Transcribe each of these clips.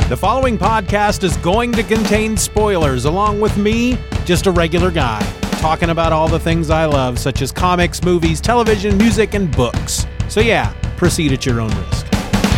The following podcast is going to contain spoilers, along with me, just a regular guy, talking about all the things I love, such as comics, movies, television, music, and books. So yeah, proceed at your own risk.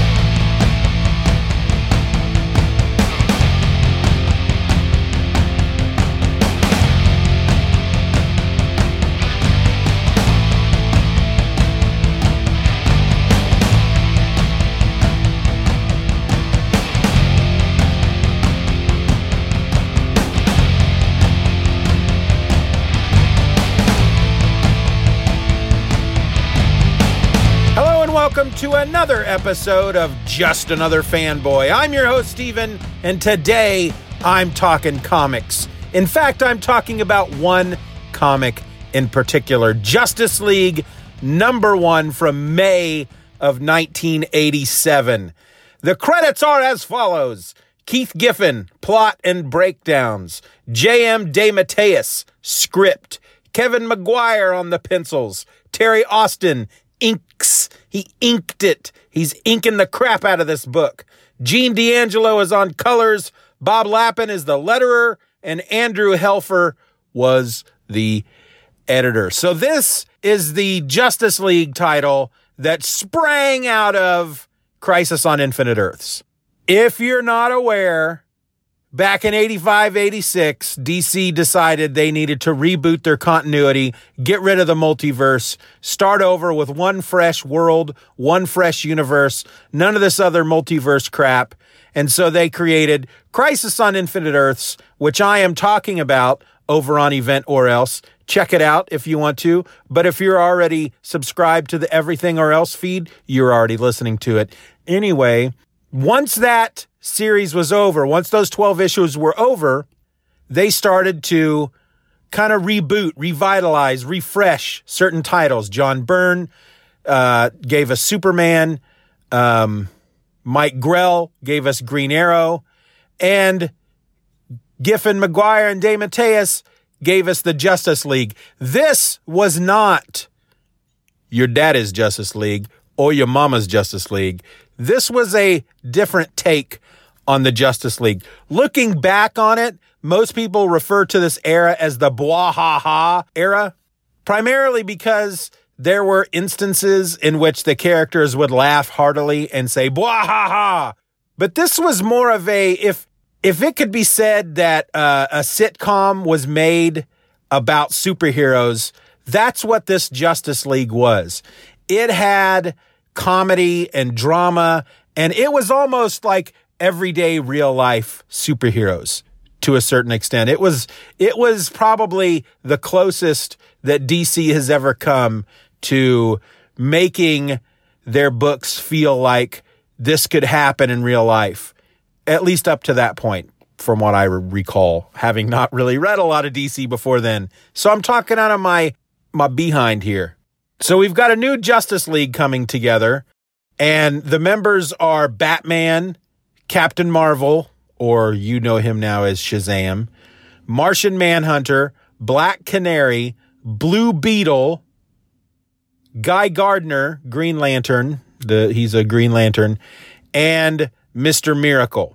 Welcome to another episode of Just Another Fanboy. I'm your host, Steven, and today I'm talking comics. In fact, I'm talking about one comic in particular, Justice League #1 from May of 1987. The credits are as follows: Keith Giffen, plot and breakdowns; J.M. DeMatteis, script; Kevin Maguire on the pencils; Terry Austin, inks. He inked it. He's inking the crap out of this book. Gene D'Angelo is on colors. Bob Lappin is the letterer. And Andrew Helfer was the editor. So this is the Justice League title that sprang out of Crisis on Infinite Earths. If you're not aware, back in 85-86, DC decided they needed to reboot their continuity, get rid of the multiverse, start over with one fresh world, one fresh universe, none of this other multiverse crap. And so they created Crisis on Infinite Earths, which I am talking about over on Event or Else. Check it out if you want to. But if you're already subscribed to the Everything or Else feed, you're already listening to it. Anyway, once that series was over, once those 12 issues were over, they started to kind of reboot, revitalize, refresh certain titles. John Byrne gave us Superman. Mike Grell gave us Green Arrow. And Giffen, Maguire, and DeMatteis gave us the Justice League. This was not your daddy's Justice League or your mama's Justice League. This was a different take on the Justice League. Looking back on it, most people refer to this era as the blah-ha-ha era, primarily because there were instances in which the characters would laugh heartily and say blah-ha-ha. But this was more of a, if it could be said that a sitcom was made about superheroes, that's what this Justice League was. It had comedy and drama, and it was almost like everyday real life superheroes to a certain extent. It was probably the closest that DC has ever come to making their books feel like this could happen in real life, at least up to that point, from what I recall, having not really read a lot of DC before then. So I'm talking out of my behind here. So we've got a new Justice League coming together, and the members are Batman, Captain Marvel, or you know him now as Shazam, Martian Manhunter, Black Canary, Blue Beetle, Guy Gardner, Green Lantern, he's a Green Lantern, and Mr. Miracle.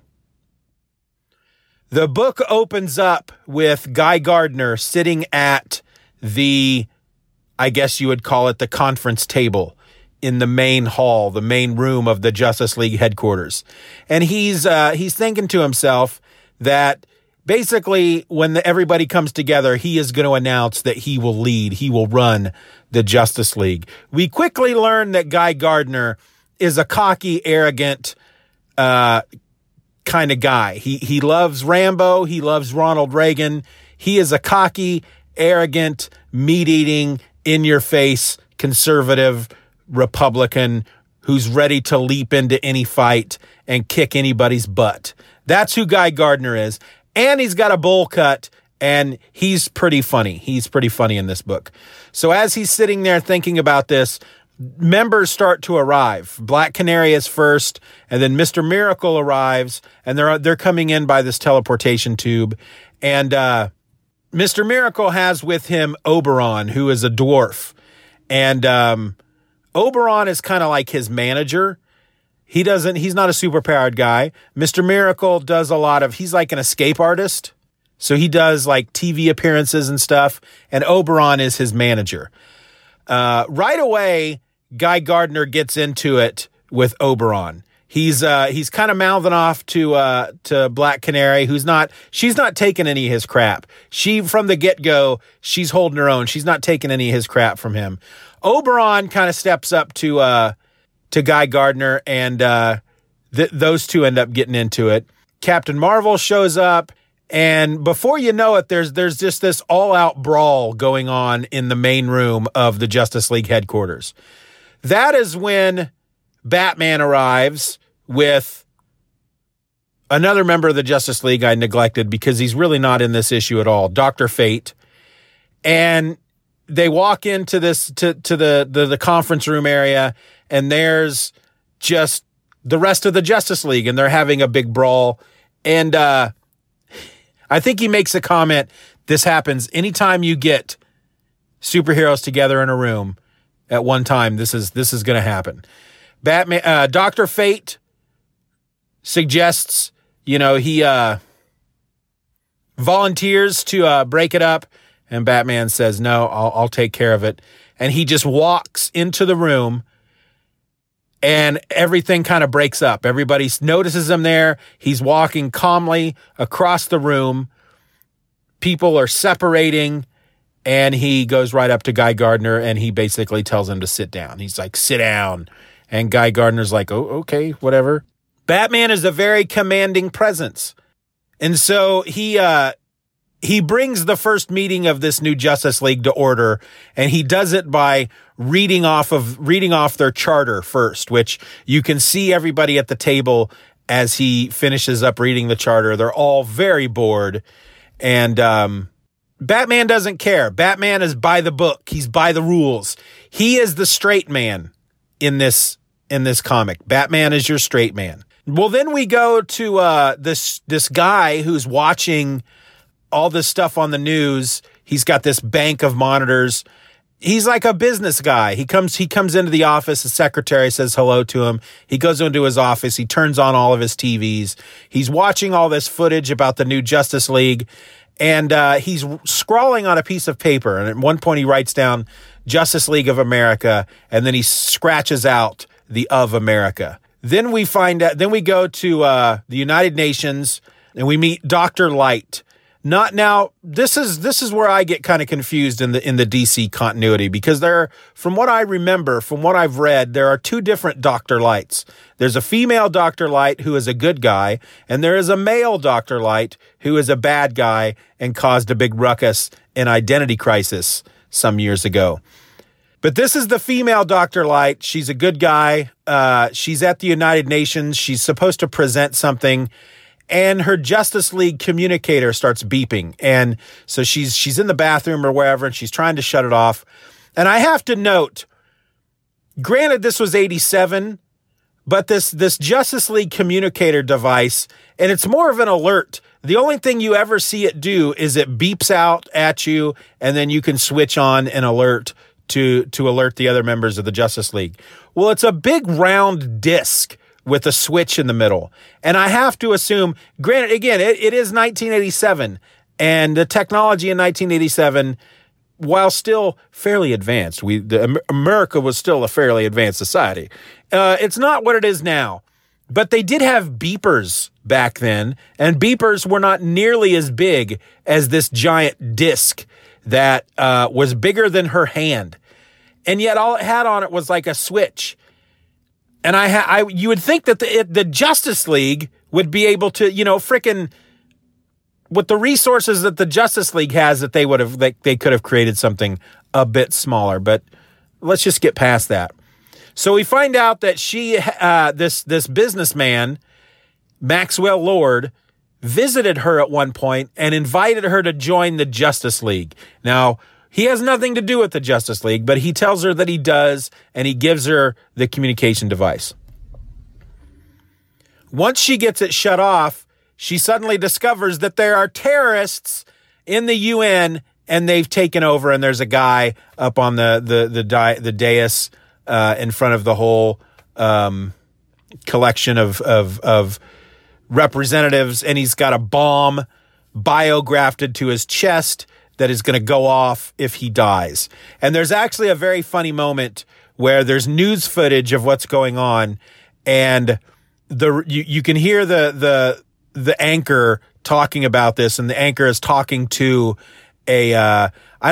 The book opens up with Guy Gardner sitting at the, I guess you would call it, the conference table in the main hall, the main room of the Justice League headquarters. And he's thinking to himself that basically when everybody comes together, he is going to announce that he will lead, he will run the Justice League. We quickly learn that Guy Gardner is a cocky, arrogant kind of guy. He loves Rambo. He loves Ronald Reagan. He is a cocky, arrogant, meat-eating, in-your-face, conservative Republican who's ready to leap into any fight and kick anybody's butt. That's who Guy Gardner is. And he's got a bowl cut, and he's pretty funny. He's pretty funny in this book. So as he's sitting there thinking about this, members start to arrive. Black Canary is first, and then Mr. Miracle arrives, and they're coming in by this teleportation tube. And Mr. Miracle has with him Oberon, who is a dwarf. And Oberon is kind of like his manager. He's not a superpowered guy. Mr. Miracle does he's like an escape artist. So he does like TV appearances and stuff. And Oberon is his manager. Right away, Guy Gardner gets into it with Oberon. He's kind of mouthing off to Black Canary, she's not taking any of his crap. From the get-go, she's holding her own. She's not taking any of his crap from him. Oberon kind of steps up to Guy Gardner, and those two end up getting into it. Captain Marvel shows up, and before you know it, there's just this all-out brawl going on in the main room of the Justice League headquarters. That is when Batman arrives with another member of the Justice League I neglected because he's really not in this issue at all, Dr. Fate. And they walk into this to the conference room area, and there's just the rest of the Justice League, and they're having a big brawl. And I think he makes a comment, this happens anytime you get superheroes together in a room at one time, this is going to happen. Batman, Dr. Fate suggests, he volunteers to break it up, and Batman says, no, I'll take care of it. And he just walks into the room, and everything kind of breaks up. Everybody notices him there. He's walking calmly across the room. People are separating, and he goes right up to Guy Gardner, and he basically tells him to sit down. He's like, sit down. And Guy Gardner's like, oh, okay, whatever. Batman is a very commanding presence. And so he brings the first meeting of this new Justice League to order, and he does it by reading off their charter first, which you can see everybody at the table as he finishes up reading the charter. They're all very bored, and Batman doesn't care. Batman is by the book. He's by the rules. He is the straight man in this comic. Batman is your straight man. Well, then we go to this guy who's watching all this stuff on the news. He's got this bank of monitors. He's like a business guy. He comes into the office. The secretary says hello to him. He goes into his office. He turns on all of his TVs. He's watching all this footage about the new Justice League, and he's scrawling on a piece of paper. And at one point, he writes down Justice League of America, and then he scratches out the of America. Then we go to the United Nations, and we meet Dr. Light. This is where I get kind of confused in the DC continuity, because from what I remember, from what I've read, there are two different Dr. Lights. There's a female Dr. Light who is a good guy, and there is a male Dr. Light who is a bad guy and caused a big ruckus in Identity Crisis some years ago. But this is the female Dr. Light. She's a good guy. She's at the United Nations. She's supposed to present something, and her Justice League communicator starts beeping. And so she's in the bathroom or wherever, and she's trying to shut it off. And I have to note, granted this was 87, but this Justice League communicator device, and it's more of an alert. The only thing you ever see it do is it beeps out at you, and then you can switch on an alert to alert the other members of the Justice League. Well, it's a big round disc with a switch in the middle. And I have to assume, granted, again, it is 1987, and the technology in 1987, while still fairly advanced, America was still a fairly advanced society. It's not what it is now. But they did have beepers back then, and beepers were not nearly as big as this giant disc that was bigger than her hand. And yet all it had on it was like a switch. And you would think that the Justice League would be able to, frickin' with the resources that the Justice League has, that they could have created something a bit smaller. But let's just get past that. So we find out that this businessman, Maxwell Lord, visited her at one point and invited her to join the Justice League. Now, he has nothing to do with the Justice League, but he tells her that he does, and he gives her the communication device. Once she gets it shut off, she suddenly discovers that there are terrorists in the UN, and they've taken over, and there's a guy up on the dais in front of the whole collection of representatives, and he's got a bomb biografted to his chest that is going to go off if he dies. And there's actually a very funny moment where there's news footage of what's going on, and you can hear the anchor talking about this, and the anchor is talking to I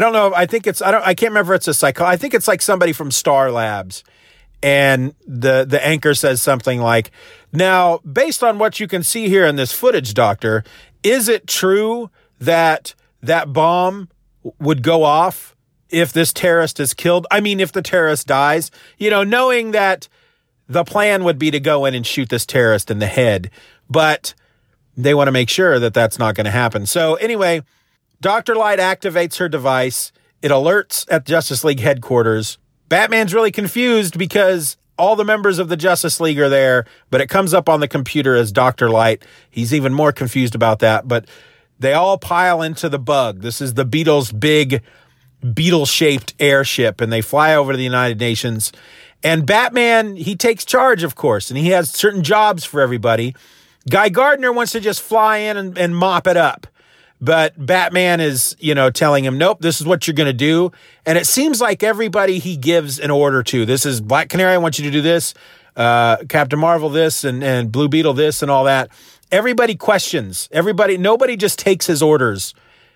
can't remember if it's I think it's like somebody from Star Labs. And the anchor says something like, now, based on what you can see here in this footage, Doctor, is it true that bomb would go off if this terrorist is killed? I mean, if the terrorist dies, knowing that the plan would be to go in and shoot this terrorist in the head, but they want to make sure that that's not going to happen. So anyway, Dr. Light activates her device. It alerts at Justice League headquarters. Batman's really confused because all the members of the Justice League are there, but it comes up on the computer as Dr. Light. He's even more confused about that, but they all pile into the Bug. This is the Beetle's big beetle-shaped airship, and they fly over to the United Nations. And Batman, he takes charge, of course, and he has certain jobs for everybody. Guy Gardner wants to just fly in and mop it up. But Batman is, telling him, nope, this is what you're going to do. And it seems like everybody he gives an order to. This is Black Canary, I want you to do this. Captain Marvel this, and Blue Beetle this, and all that. Everybody questions. Nobody just takes his orders,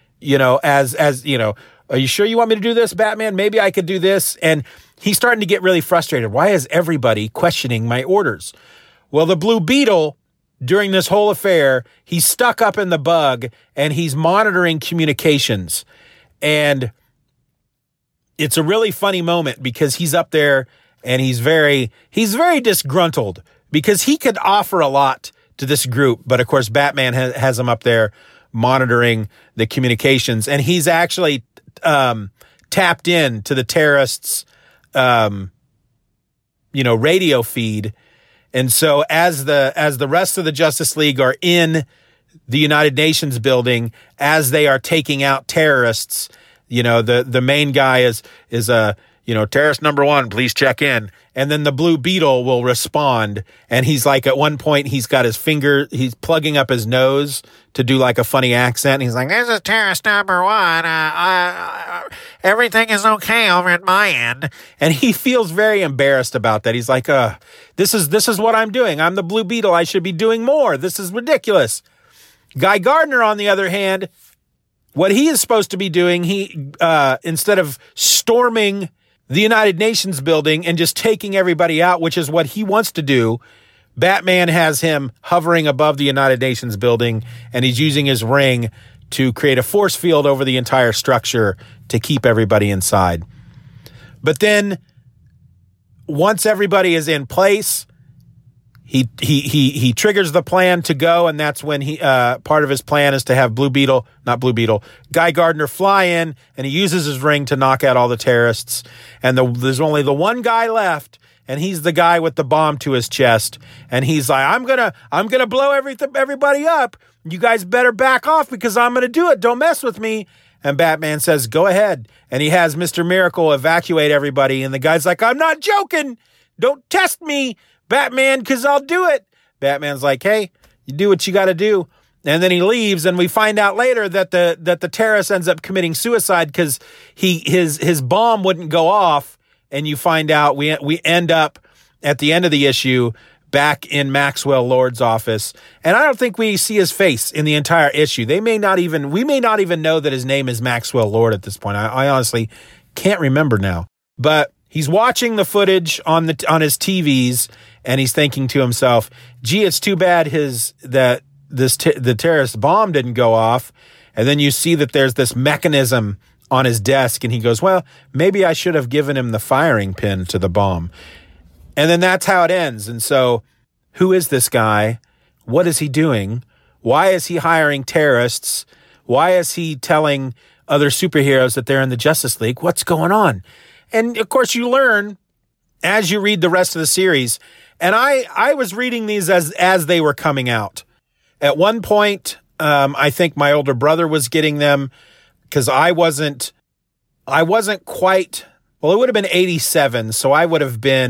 as are you sure you want me to do this, Batman? Maybe I could do this. And he's starting to get really frustrated. Why is everybody questioning my orders? Well, the Blue Beetle, during this whole affair, he's stuck up in the Bug and he's monitoring communications. And it's a really funny moment because he's up there and he's very disgruntled because he could offer a lot to this group. But of course, Batman has him up there monitoring the communications, and he's actually tapped in to the terrorists' radio feed. And so as the rest of the Justice League are in the United Nations building, as they are taking out terrorists, the main guy is terrorist number 1, please check in. And then the Blue Beetle will respond. And he's like, at one point, he's got his finger, he's plugging up his nose to do like a funny accent. He's like, this is terrorist number 1. Everything is okay over at my end. And he feels very embarrassed about that. He's like, this is what I'm doing. I'm the Blue Beetle. I should be doing more. This is ridiculous. Guy Gardner, on the other hand, what he is supposed to be doing, he instead of storming the United Nations building and just taking everybody out, which is what he wants to do, Batman has him hovering above the United Nations building, and he's using his ring to create a force field over the entire structure to keep everybody inside. But then, once everybody is in place, he triggers the plan to go, and that's when part of his plan is to have Guy Gardner fly in, and he uses his ring to knock out all the terrorists. And there's only the one guy left, and he's the guy with the bomb to his chest. And he's like, I'm gonna blow everybody up. You guys better back off because I'm gonna do it. Don't mess with me. And Batman says, go ahead. And he has Mr. Miracle evacuate everybody. And the guy's like, I'm not joking. Don't test me, Batman, because I'll do it. Batman's like, hey, you do what you got to do. And then he leaves, and we find out later that the terrorist ends up committing suicide because his bomb wouldn't go off. And you find out we end up at the end of the issue back in Maxwell Lord's office. And I don't think we see his face in the entire issue. We may not even know that his name is Maxwell Lord at this point. I honestly can't remember now. But he's watching the footage on his TVs, and he's thinking to himself, gee, it's too bad the terrorist bomb didn't go off. And then you see that there's this mechanism on his desk, and he goes, well, maybe I should have given him the firing pin to the bomb. And then that's how it ends. And so, who is this guy? What is he doing? Why is he hiring terrorists? Why is he telling other superheroes that they're in the Justice League? What's going on? And of course, you learn as you read the rest of the series. And I was reading these as they were coming out. At one point, I think my older brother was getting them because I wasn't quite, well, it would have been 87. So I would have been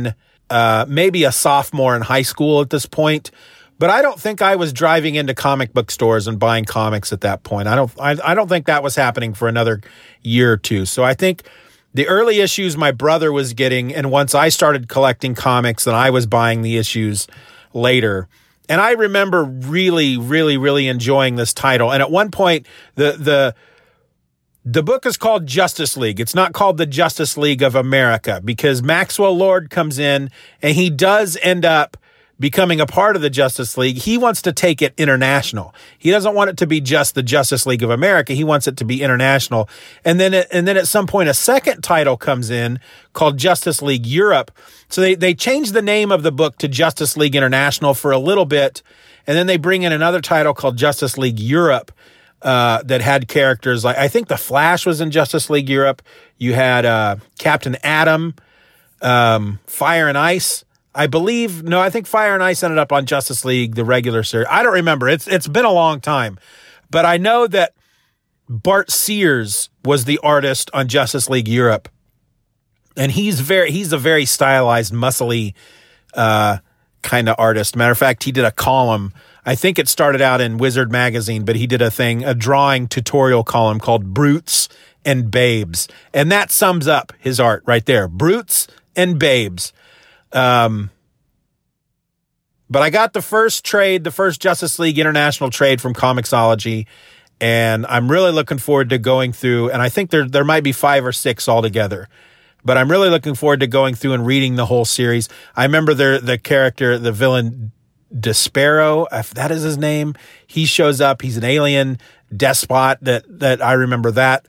maybe a sophomore in high school at this point. But I don't think I was driving into comic book stores and buying comics at that point. I don't think that was happening for another year or two. So I think the early issues my brother was getting, and once I started collecting comics, then I was buying the issues later. And I remember really, really, really enjoying this title. And at one point, the book is called Justice League. It's not called the Justice League of America, because Maxwell Lord comes in and he does end up becoming a part of the Justice League. He wants to take it international. He doesn't want it to be just the Justice League of America. He wants it to be international. And then at some point, a second title comes in called Justice League Europe. So they changed the name of the book to Justice League International for a little bit. And then they bring in another title called Justice League Europe, that had characters like, I think the Flash was in Justice League Europe. You had Captain Atom, Fire and Ice. I think Fire and Ice ended up on Justice League, the regular series. I don't remember. It's been a long time. But I know that Bart Sears was the artist on Justice League Europe. And he's a very stylized, muscly kind of artist. Matter of fact, he did a column. I think it started out in Wizard magazine, but he did a drawing tutorial column called Brutes and Babes. And that sums up his art right there. Brutes and Babes. But I got the first Justice League International trade from Comixology, and I'm really looking forward to going through, and I think there might be 5 or 6 altogether, but I'm really looking forward to going through and reading the whole series. I remember the character, the villain, Despero, if that is his name. He shows up. He's an alien despot that I remember that.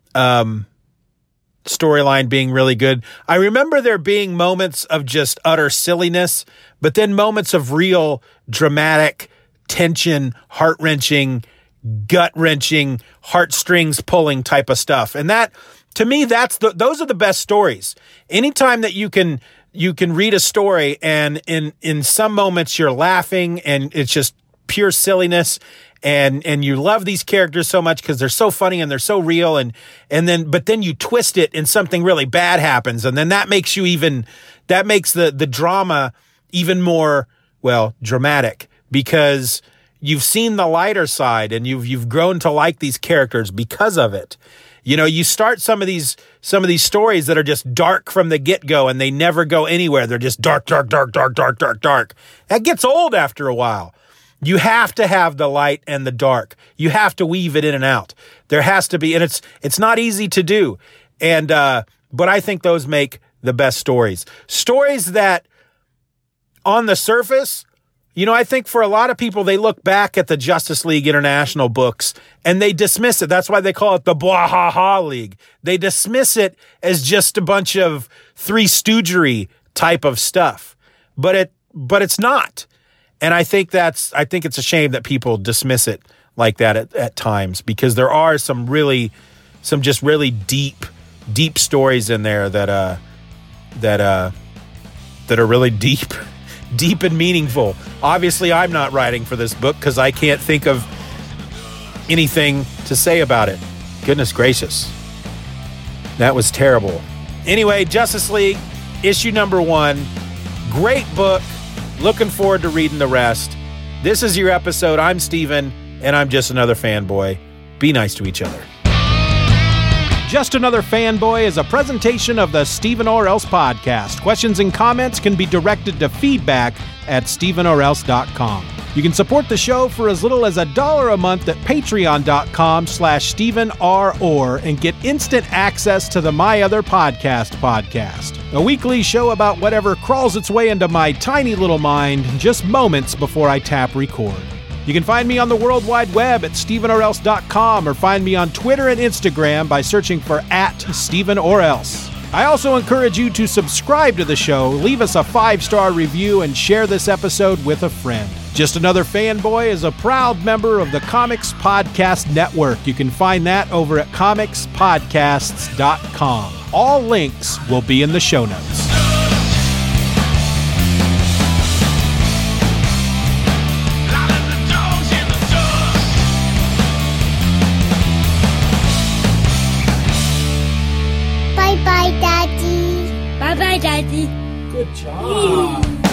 Storyline being really good. I remember there being moments of just utter silliness, but then moments of real dramatic tension, heart-wrenching, gut-wrenching, heartstrings pulling type of stuff. And that, to me, those are the best stories. Anytime that you can read a story and in some moments you're laughing and it's just pure silliness, and you love these characters so much because they're so funny and they're so real, but then you twist it and something really bad happens, and then that makes the drama even more, well, dramatic, because you've seen the lighter side and you've grown to like these characters because of it. You know, you start some of these stories that are just dark from the get-go and they never go anywhere. They're just dark, dark, dark, dark, dark, dark, dark. That gets old after a while. You have to have the light and the dark. You have to weave it in and out. There has to be, and it's not easy to do. And but I think those make the best stories. Stories that on the surface, you know, I think for a lot of people, they look back at the Justice League International books and they dismiss it. That's why they call it the Blah-ha-ha League. They dismiss it as just a bunch of Three Stoogery type of stuff. But it's not. And I think it's a shame that people dismiss it like that at times, because there are some just really deep stories in there that are really deep and meaningful. Obviously, I'm not writing for this book because I can't think of anything to say about it. Goodness gracious. That was terrible. Anyway, Justice League, issue number 1. Great book. Looking forward to reading the rest. This is your episode. I'm Steven, and I'm just another fanboy. Be nice to each other. Just Another Fanboy is a presentation of the Steven or Else podcast. Questions and comments can be directed to feedback@stevenorelse.com. You can support the show for as little as $1 a month at patreon.com/StevenRor and get instant access to the My Other podcast, a weekly show about whatever crawls its way into my tiny little mind just moments before I tap record. You can find me on the World Wide Web at stevenorelse.com, or find me on Twitter and Instagram by searching for @StevenOrElse. I also encourage you to subscribe to the show, leave us a 5-star review, and share this episode with a friend. Just Another Fanboy is a proud member of the Comics Podcast Network. You can find that over at comicspodcasts.com. All links will be in the show notes. Bye-bye, Daddy. Bye-bye, Daddy. Good job.